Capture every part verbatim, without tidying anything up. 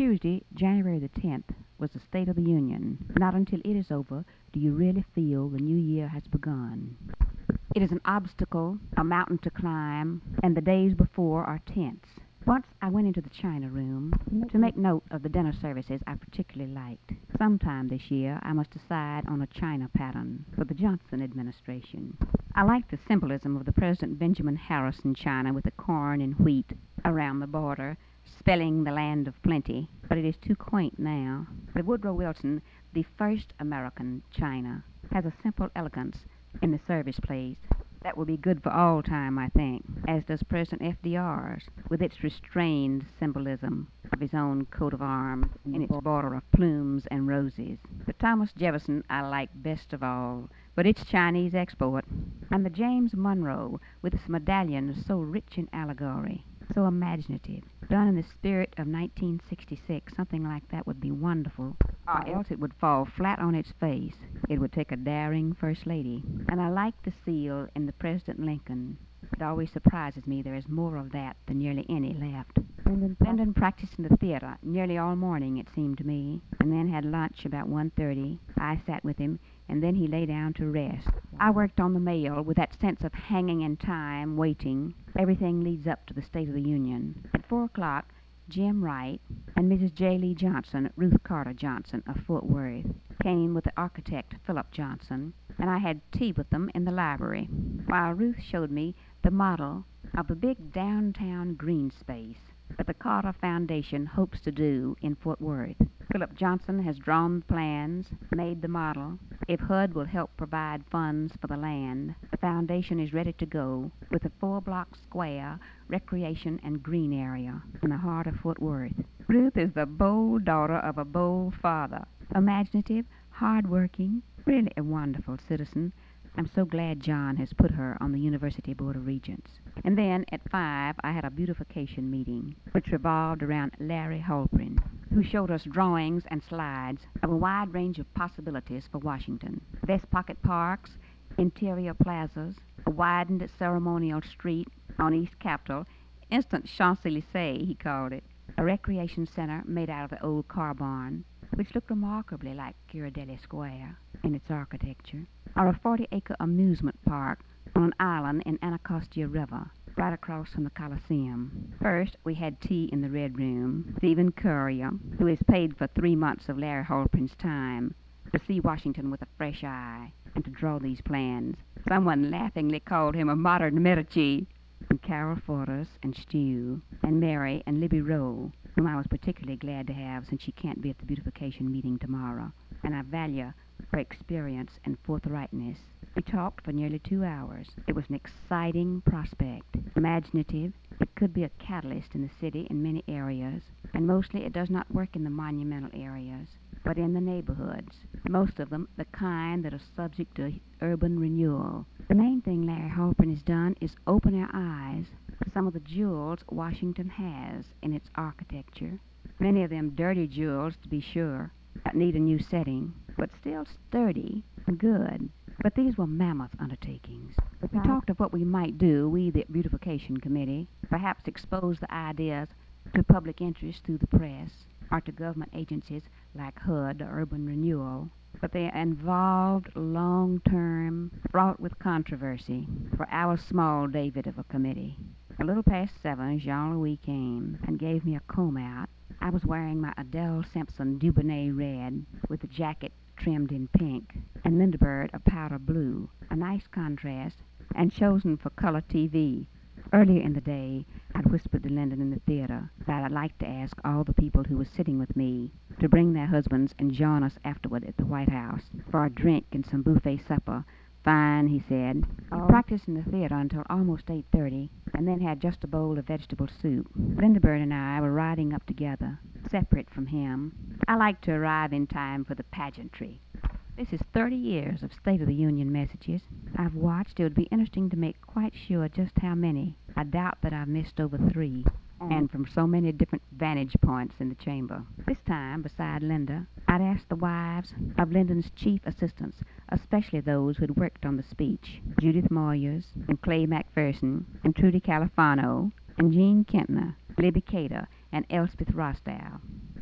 Tuesday, January the tenth, was the State of the Union. Not until it is over do you really feel the new year has begun. It is an obstacle, a mountain to climb, and the days before are tense. Once I went into the China room to make note of the dinner services I particularly liked. Sometime this year I must decide on a China pattern for the Johnson administration. I like the symbolism of the President Benjamin Harrison China with the corn and wheat around the border, spelling the land of plenty, but it is too quaint now. The Woodrow Wilson, the first American China, has a simple elegance in the service place that will be good for all time, I think, as does President F D R's, with its restrained symbolism of his own coat of arms and its border of plumes and roses. The Thomas Jefferson I like best of all, but it's Chinese export. And the James Monroe, with its medallions so rich in allegory, so imaginative, done in the spirit of nineteen sixty-six, something like that would be wonderful, or else it would fall flat on its face. It would take a daring First Lady. And I like the seal in the President Lincoln. It always surprises me there is more of that than nearly any left. Lyndon practiced in the theater nearly all morning, it seemed to me, and then had lunch about one thirty. I sat with him, and then he lay down to rest. I worked on the mail with that sense of hanging in time, waiting. Everything leads up to the State of the Union. At four o'clock, Jim Wright and Missus J. Lee Johnson, Ruth Carter Johnson of Fort Worth, came with the architect Philip Johnson, and I had tea with them in the library, while Ruth showed me the model of the big downtown green space that the Carter Foundation hopes to do in Fort Worth. Philip Johnson has drawn the plans, made the model. If H U D will help provide funds for the land, the foundation is ready to go with a four-block square recreation and green area in the heart of Fort Worth. Ruth is the bold daughter of a bold father, imaginative, hard-working, really a wonderful citizen. I'm so glad John has put her on the University Board of Regents. And then at five, I had a beautification meeting, which revolved around Larry Halprin, who showed us drawings and slides of a wide range of possibilities for Washington. Vest pocket parks, interior plazas, a widened ceremonial street on East Capitol, instant Champs-Élysées, he called it, a recreation center made out of the old car barn, which looked remarkably like Ghirardelli Square in its architecture, or a forty-acre amusement park on an island in Anacostia River, right across from the Coliseum. First, we had tea in the Red Room. Stephen Currier, who is paid for three months of Larry Halprin's time to see Washington with a fresh eye and to draw these plans. Someone laughingly called him a modern Medici. And Carol Fortas and Stu and Mary and Libby Rowe, whom I was particularly glad to have since she can't be at the beautification meeting tomorrow, and I value her experience and forthrightness. We talked for nearly two hours. It was an exciting prospect, imaginative. It could be a catalyst in the city in many areas, and mostly it does not work in the monumental areas, but in the neighborhoods, most of them the kind that are subject to urban renewal. The main thing Larry Halprin has done is open our eyes to some of the jewels Washington has in its architecture. Many of them dirty jewels, to be sure, that need a new setting, but still sturdy and good. But these were mammoth undertakings. We talked of what we might do, we, the Beautification Committee, perhaps expose the ideas to public interest through the press, or to government agencies like H U D or Urban Renewal, but they involved long-term, fraught with controversy for our small David of a committee. A little past seven, Jean-Louis came and gave me a comb out. I was wearing my Adele Simpson Dubonnet red with a jacket trimmed in pink, and Lindbergh a powder blue, a nice contrast, and chosen for color T V. Earlier in the day, I'd whispered to Lyndon in the theater that I'd like to ask all the people who were sitting with me to bring their husbands and join us afterward at the White House for a drink and some buffet supper. Fine, he said. We practiced in the theater until almost eight thirty, and then had just a bowl of vegetable soup. Lindbergh and I were riding up together, separate from him. I like to arrive in time for the pageantry. This is thirty years of State of the Union messages I've watched. It would be interesting to make quite sure just how many. I doubt that I've missed over three, and from so many different vantage points in the chamber. This time, beside Linda, I'd asked the wives of Lyndon's chief assistants, especially those who had worked on the speech, Judith Moyers, and Clay McPherson, and Trudy Califano, and Jean Kentner, Libby Cater, and Elspeth Rostow.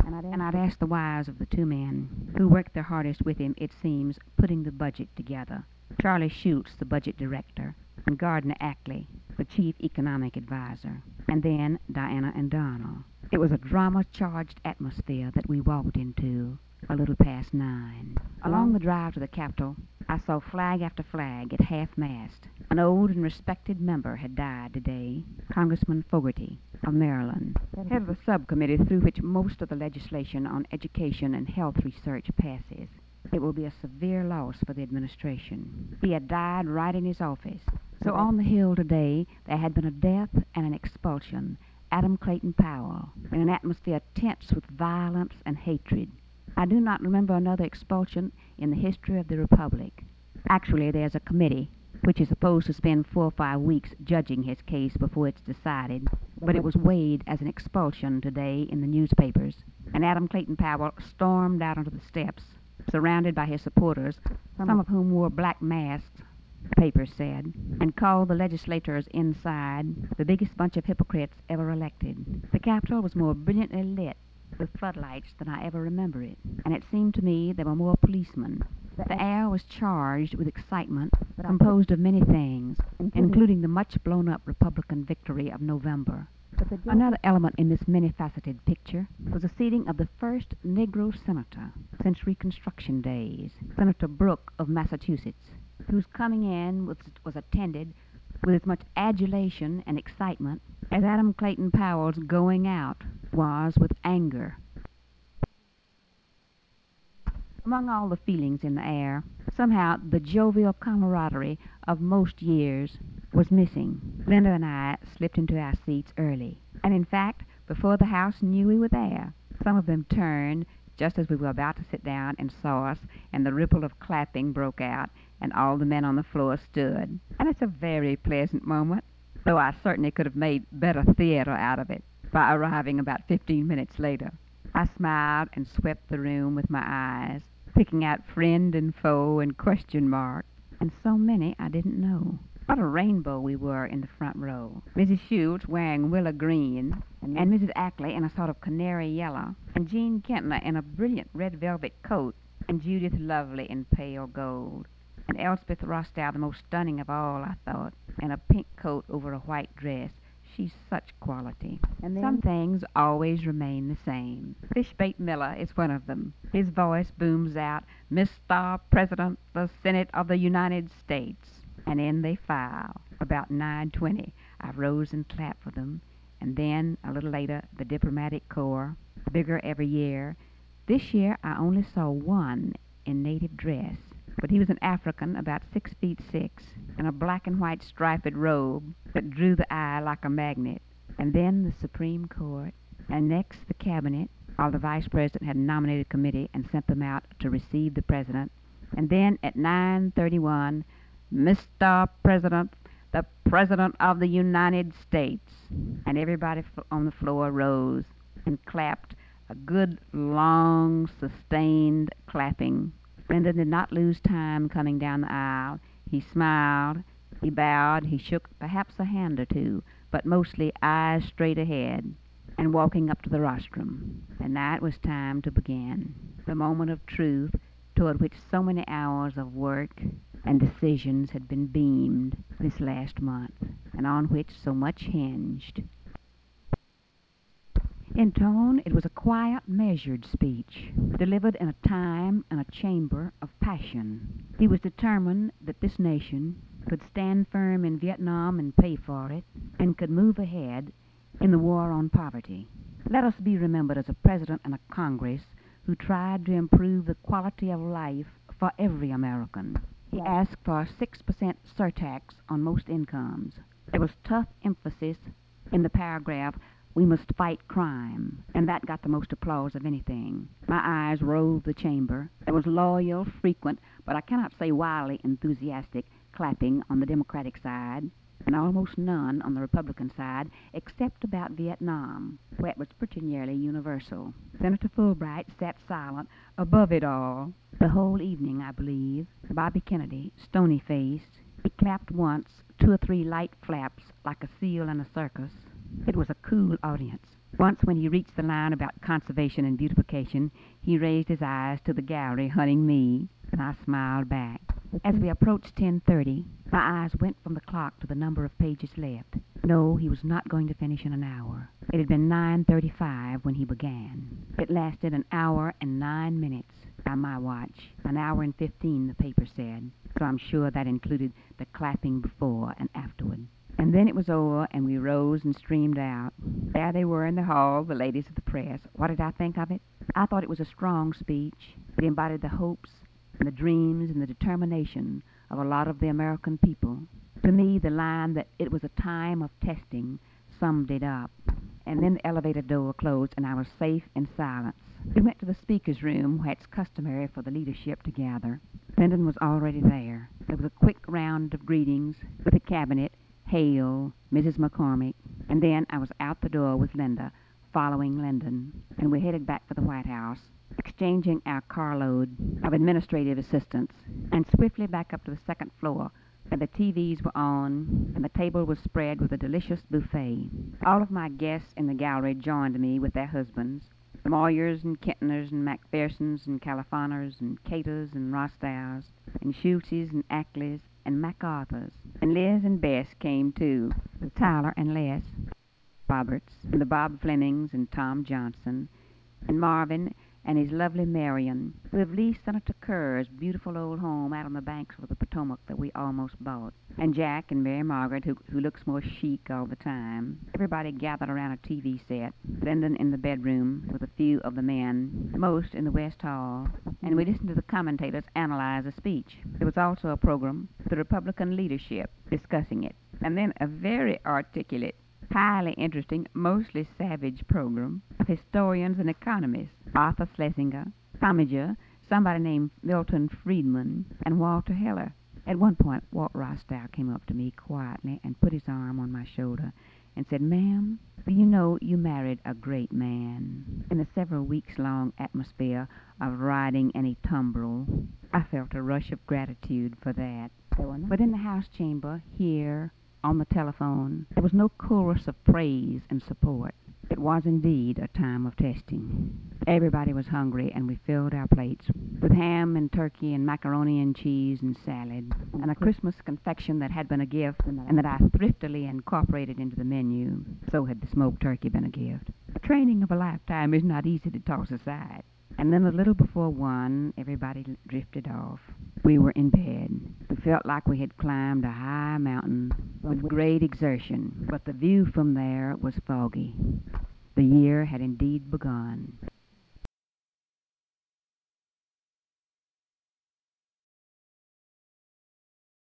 and I'd ask the wives of the two men who worked their hardest with him, it seems, putting the budget together. Charlie Schultz, the budget director, and Gardner Ackley, the chief economic advisor, and then Diana and Donald. It was a drama-charged atmosphere that we walked into a little past nine. Along the drive to the Capitol, I saw flag after flag at half-mast. An old and respected member had died today, Congressman Fogarty of Maryland, head of the subcommittee through which most of the legislation on education and health research passes. It will be a severe loss for the administration. He had died right in his office. So on the Hill today, there had been a death and an expulsion, Adam Clayton Powell, in an atmosphere tense with violence and hatred. I do not remember another expulsion in the history of the Republic. Actually, there's a committee which is supposed to spend four or five weeks judging his case before it's decided, but it was weighed as an expulsion today in the newspapers, and Adam Clayton Powell stormed out onto the steps, surrounded by his supporters, some of whom wore black masks, the paper said, and called the legislators inside the biggest bunch of hypocrites ever elected. The Capitol was more brilliantly lit with floodlights than I ever remember it, and it seemed to me there were more policemen. The air was charged with excitement, composed of many things, including the much blown-up Republican victory of November. Another element in this many-faceted picture was the seating of the first Negro senator since Reconstruction days, Senator Brooke of Massachusetts, whose coming in was, was attended with as much adulation and excitement as Adam Clayton Powell's going out was with anger. Among all the feelings in the air, somehow the jovial camaraderie of most years was missing. Linda and I slipped into our seats early, and in fact, before the house knew we were there, some of them turned just as we were about to sit down and saw us, and the ripple of clapping broke out, and all the men on the floor stood. And it's a very pleasant moment, though I certainly could have made better theater out of it by arriving about fifteen minutes later. I smiled and swept the room with my eyes, picking out friend and foe and question mark, and so many I didn't know. What a rainbow we were in the front row. Missus Schultz wearing willow green, and, and Missus Ackley in a sort of canary yellow, and Jean Kentner in a brilliant red velvet coat, and Judith Lovely in pale gold, and Elspeth Rostow, the most stunning of all, I thought, in a pink coat over a white dress. She's such quality. And then some things always remain the same. Fishbait Miller is one of them. His voice booms out, "Mister President, the Senate of the United States." And in they file. About nine twenty, I rose and clapped for them. And then, a little later, the diplomatic corps, bigger every year. This year, I only saw one in native dress, but he was an African about six feet six, in a black and white striped robe that drew the eye like a magnet. And then the Supreme Court, and next the Cabinet, while the Vice President had nominated a committee and sent them out to receive the President. And then at nine thirty-one, "Mister President, the President of the United States." And everybody on the floor rose and clapped, a good, long, sustained clapping. Linda did not lose time coming down the aisle. He smiled, he bowed, he shook perhaps a hand or two, but mostly eyes straight ahead, and walking up to the rostrum. And now it was time to begin, the moment of truth toward which so many hours of work and decisions had been beamed this last month, and on which so much hinged. In tone, it was a quiet, measured speech, delivered in a time and a chamber of passion. He was determined that this nation could stand firm in Vietnam and pay for it, and could move ahead in the war on poverty. Let us be remembered as a president and a Congress who tried to improve the quality of life for every American. He asked for a six percent surtax on most incomes. There was tough emphasis in the paragraph, "We must fight crime," and that got the most applause of anything. My eyes roved the chamber. There was loyal, frequent, but I cannot say wildly enthusiastic, clapping on the Democratic side, and almost none on the Republican side, except about Vietnam, where it was pretty nearly universal. Senator Fulbright sat silent above it all the whole evening, I believe. Bobby Kennedy, stony-faced, he clapped once, two or three light flaps like a seal in a circus. It was a cool audience. Once, when he reached the line about conservation and beautification, he raised his eyes to the gallery, hunting me, and I smiled back. As we approached ten thirty, my eyes went from the clock to the number of pages left. No, he was not going to finish in an hour. It had been nine thirty-five when he began. It lasted an hour and nine minutes by my watch. An hour and fifteen, the paper said, so I'm sure that included the clapping before and afterward. And then it was over, and we rose and streamed out. There they were in the hall, the ladies of the press. What did I think of it? I thought it was a strong speech. It embodied the hopes and the dreams and the determination of a lot of the American people. To me, the line that it was a time of testing summed it up. And then the elevator door closed, and I was safe in silence. We went to the speaker's room, where it's customary for the leadership to gather. Lyndon was already there. There was a quick round of greetings with the cabinet. Hail, Missus McCormick. And then I was out the door with Linda, following Lyndon, and we headed back for the White House, exchanging our carload of administrative assistants, and swiftly back up to the second floor, where the T Vs were on, and the table was spread with a delicious buffet. All of my guests in the gallery joined me with their husbands, the Moyers and Kentners and Macphersons and Californers and Caters and Rostows and Schultzes and Ackleys and MacArthurs. And Liz and Bess came too, with Tyler and Les Roberts, and the Bob Flemings and Tom Johnson, and Marvin and his lovely Marion, who have leased Senator Kerr's beautiful old home out on the banks of the Potomac that we almost bought, and Jack and Mary Margaret, who, who looks more chic all the time. Everybody gathered around a T V set, Lyndon in the bedroom with a few of the men, most in the West Hall, and we listened to the commentators analyze the speech. There was also a program with the Republican leadership discussing it, and then a very articulate, highly interesting, mostly savage program of historians and economists, Arthur Schlesinger, Commager, somebody named Milton Friedman, and Walter Heller. At one point, Walt Rostow came up to me quietly and put his arm on my shoulder and said, "Ma'am, you know you married a great man." In the several weeks-long atmosphere of riding in a tumbril, I felt a rush of gratitude for that. But in the House chamber, here, on the telephone, there was no chorus of praise and support. It was indeed a time of testing. Everybody was hungry, and we filled our plates with ham and turkey and macaroni and cheese and salad, and a Christmas confection that had been a gift and that I thriftily incorporated into the menu. So had the smoked turkey been a gift. A training of a lifetime is not easy to toss aside. And then a little before one, everybody drifted off. We were in bed. We felt like we had climbed a high mountain with great exertion, but the view from there was foggy. The year had indeed begun.